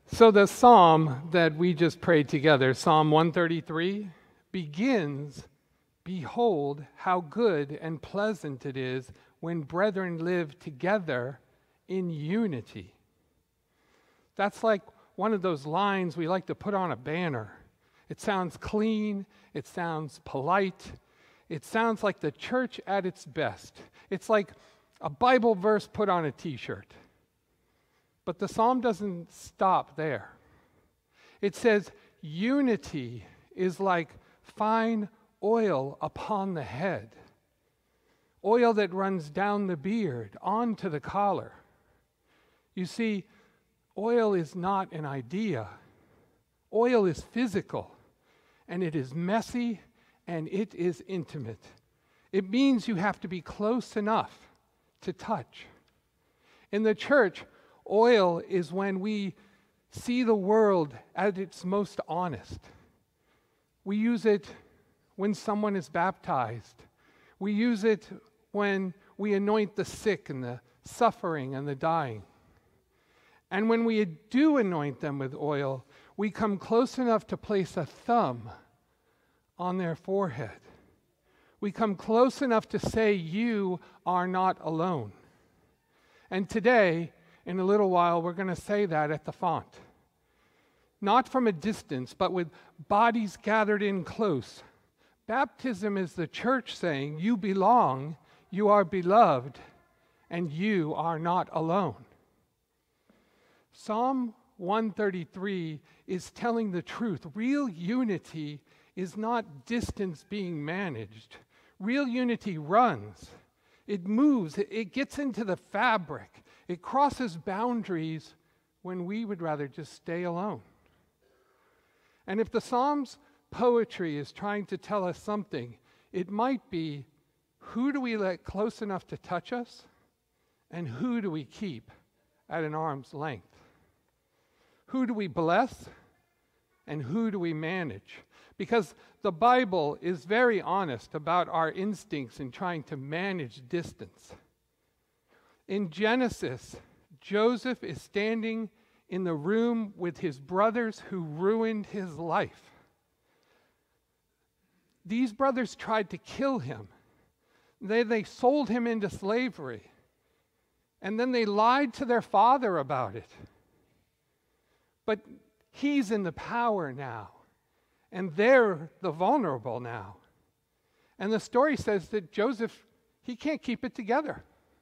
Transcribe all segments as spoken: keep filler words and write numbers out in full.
So the psalm that we just prayed together, Psalm one thirty-three, begins, "Behold, how good and pleasant it is when brethren live together in unity." That's like one of those lines we like to put on a banner. It sounds clean, it sounds polite, it sounds like the church at its best. It's like a Bible verse put on a t-shirt. But the psalm doesn't stop there. It says, unity is like fine oil upon the head, oil that runs down the beard, onto the collar. You see, oil is not an idea. Oil is physical, and it is messy, and it is intimate. It means you have to be close enough to touch. In the church, oil is when we see the world at its most honest. We use it when someone is baptized. We use it when we anoint the sick and the suffering and the dying. And when we do anoint them with oil, we come close enough to place a thumb on their forehead. We come close enough to say, "You are not alone." And today, in a little while, we're going to say that at the font. Not from a distance, but with bodies gathered in close. Baptism is the church saying, you belong, you are beloved, and you are not alone. Psalm one thirty-three is telling the truth. Real unity is not distance being managed. Real unity runs. It moves. It, it gets into the fabric. It crosses boundaries when we would rather just stay alone. And if the Psalms poetry is trying to tell us something, it might be, who do we let close enough to touch us, and who do we keep at an arm's length? Who do we bless, and who do we manage? Because the Bible is very honest about our instincts in trying to manage distance. In Genesis, Joseph is standing in the room with his brothers who ruined his life. These brothers tried to kill him. They, they sold him into slavery. And then they lied to their father about it. But he's in the power now. And they're the vulnerable now. And the story says that Joseph, he can't keep it together.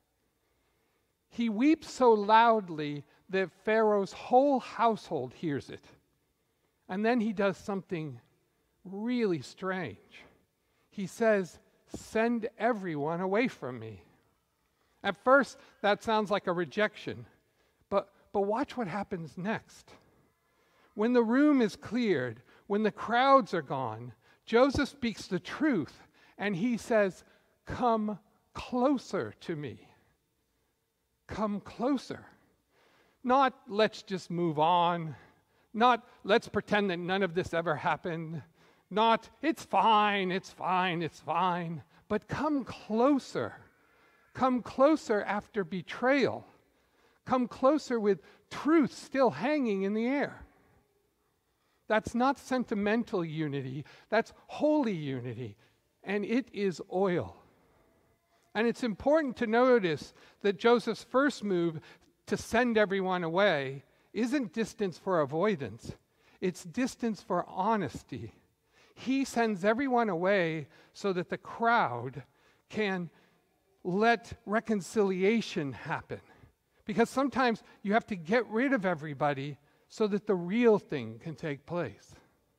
He weeps so loudly that Pharaoh's whole household hears it. And then he does something really strange. He says, "Send everyone away from me." At first, that sounds like a rejection. But, but watch what happens next. When the room is cleared, when the crowds are gone, Joseph speaks the truth, and he says, "Come closer to me. Come closer." Not, let's just move on. Not, let's pretend that none of this ever happened. Not, it's fine, it's fine, it's fine. But come closer. Come closer after betrayal. Come closer with truth still hanging in the air. That's not sentimental unity. That's holy unity. And it is oil. And it's important to notice that Joseph's first move to send everyone away isn't distance for avoidance. It's distance for honesty. He sends everyone away so that the crowd can let reconciliation happen. Because sometimes you have to get rid of everybody so that the real thing can take place.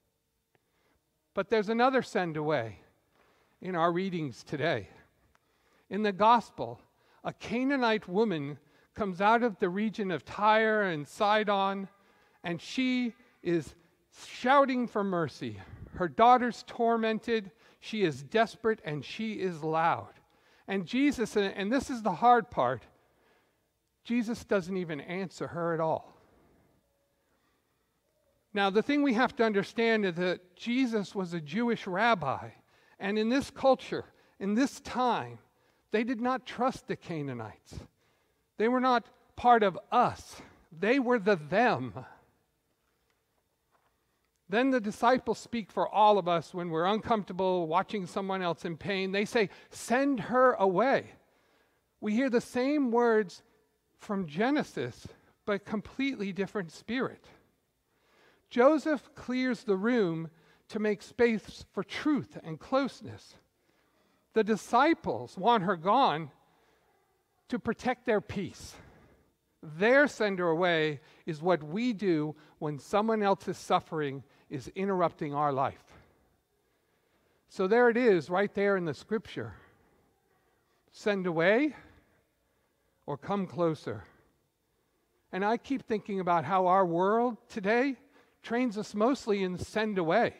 But there's another send away in our readings today. In the gospel, a Canaanite woman comes out of the region of Tyre and Sidon, and she is shouting for mercy. Her daughter's tormented, she is desperate, and she is loud. And Jesus, and this is the hard part, Jesus doesn't even answer her at all. Now, the thing we have to understand is that Jesus was a Jewish rabbi, and in this culture, in this time, they did not trust the Canaanites. They were not part of us. They were the them. Then the disciples speak for all of us when we're uncomfortable watching someone else in pain. They say, send her away. We hear the same words from Genesis, but completely different spirit. Joseph clears the room to make space for truth and closeness. The disciples want her gone to protect their peace. Their send her away is what we do when someone else's suffering is interrupting our life. So there it is, right there in the scripture. Send away or come closer. And I keep thinking about how our world today trains us mostly in send away.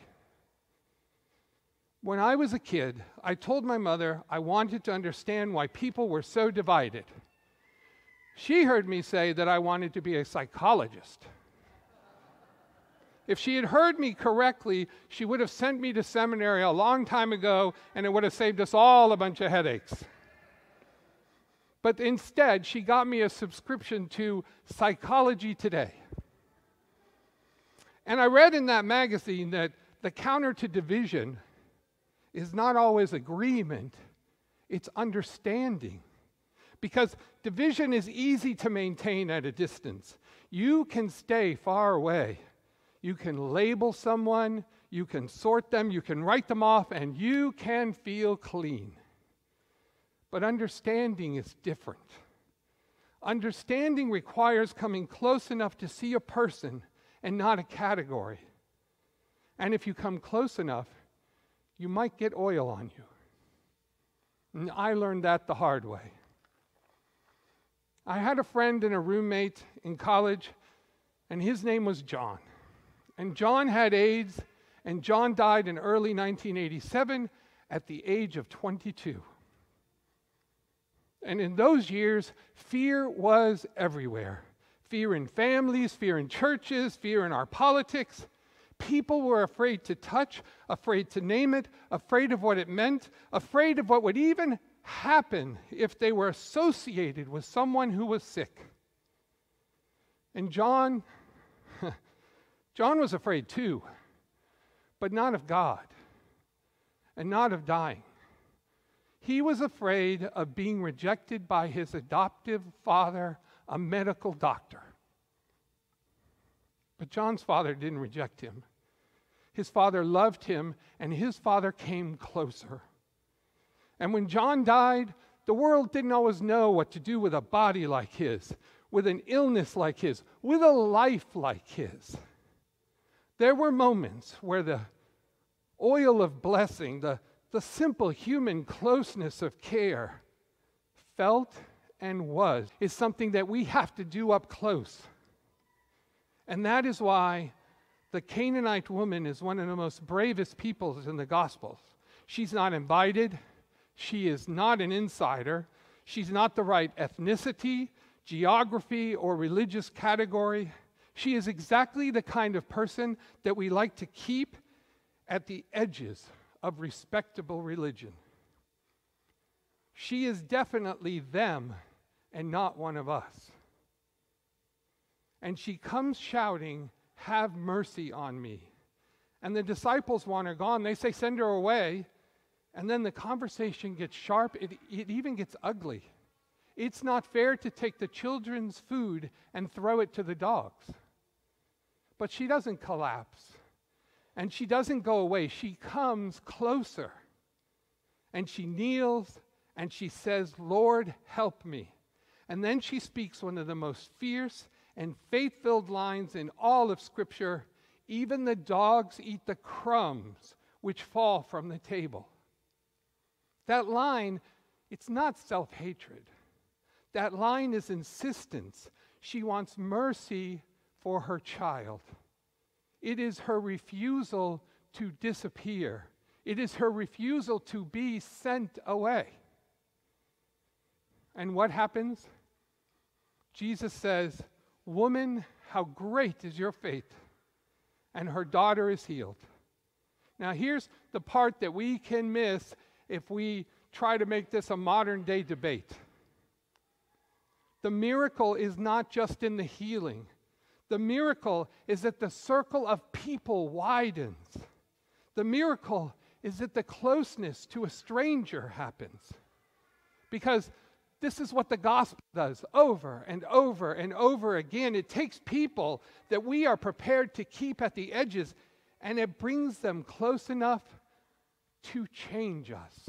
When I was a kid, I told my mother I wanted to understand why people were so divided. She heard me say that I wanted to be a psychologist. If she had heard me correctly, she would have sent me to seminary a long time ago, and it would have saved us all a bunch of headaches. But instead, she got me a subscription to Psychology Today. And I read in that magazine that the counter to division is not always agreement, it's understanding. Because division is easy to maintain at a distance. You can stay far away. You can label someone, you can sort them, you can write them off, and you can feel clean. But understanding is different. Understanding requires coming close enough to see a person and not a category. And if you come close enough, you might get oil on you. And I learned that the hard way. I had a friend and a roommate in college, and his name was John. And John had AIDS, and John died in early nineteen eighty-seven at the age of twenty-two. And in those years, fear was everywhere. Fear in families, fear in churches, fear in our politics. People were afraid to touch, afraid to name it, afraid of what it meant, afraid of what would even happen if they were associated with someone who was sick. And John, John was afraid too, but not of God and not of dying. He was afraid of being rejected by his adoptive father, a medical doctor. But John's father didn't reject him. His father loved him, and his father came closer. And when John died, the world didn't always know what to do with a body like his, with an illness like his, with a life like his. There were moments where the oil of blessing, the, the simple human closeness of care, felt and was, is something that we have to do up close. And that is why the Canaanite woman is one of the most bravest peoples in the Gospels. She's not invited. She is not an insider. She's not the right ethnicity, geography, or religious category. She is exactly the kind of person that we like to keep at the edges of respectable religion. She is definitely them and not one of us. And she comes shouting, "Have mercy on me." And the disciples want her gone. They say, "Send her away." And then the conversation gets sharp. It, it even gets ugly. It's not fair to take the children's food and throw it to the dogs. But she doesn't collapse. And she doesn't go away. She comes closer. And she kneels and she says, "Lord, help me." And then she speaks one of the most fierce and faith-filled lines in all of Scripture. "Even the dogs eat the crumbs which fall from the table." That line, it's not self-hatred. That line is insistence. She wants mercy for her child. It is her refusal to disappear. It is her refusal to be sent away. And what happens? Jesus says, "Woman, how great is your faith." And her daughter is healed. Now here's the part that we can miss if we try to make this a modern day debate. The miracle is not just in the healing. The miracle is that the circle of people widens. The miracle is that the closeness to a stranger happens. Because this is what the gospel does over and over and over again. It takes people that we are prepared to keep at the edges, and it brings them close enough to change us.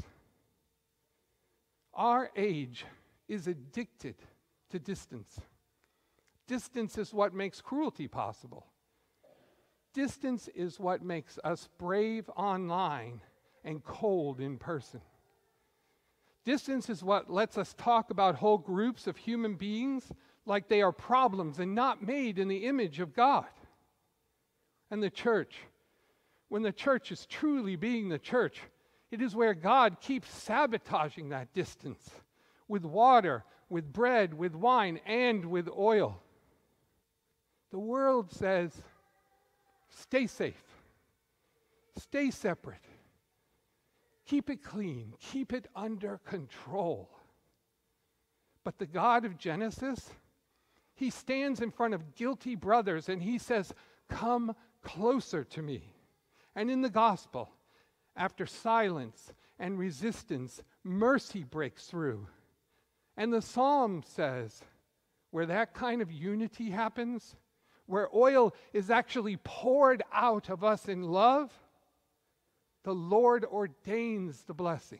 Our age is addicted to distance. Distance is what makes cruelty possible. Distance is what makes us brave online and cold in person. Distance is what lets us talk about whole groups of human beings like they are problems and not made in the image of God. And the church, when the church is truly being the church, it is where God keeps sabotaging that distance with water, with bread, with wine, and with oil. The world says, stay safe, stay separate, keep it clean, keep it under control. But the God of Genesis, he stands in front of guilty brothers and he says, come closer to me. And in the gospel, after silence and resistance, mercy breaks through. And the psalm says, where that kind of unity happens, where oil is actually poured out of us in love, the Lord ordains the blessing.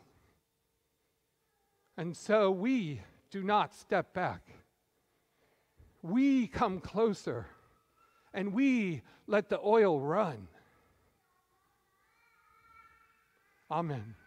And so we do not step back. We come closer, and we let the oil run. Amen.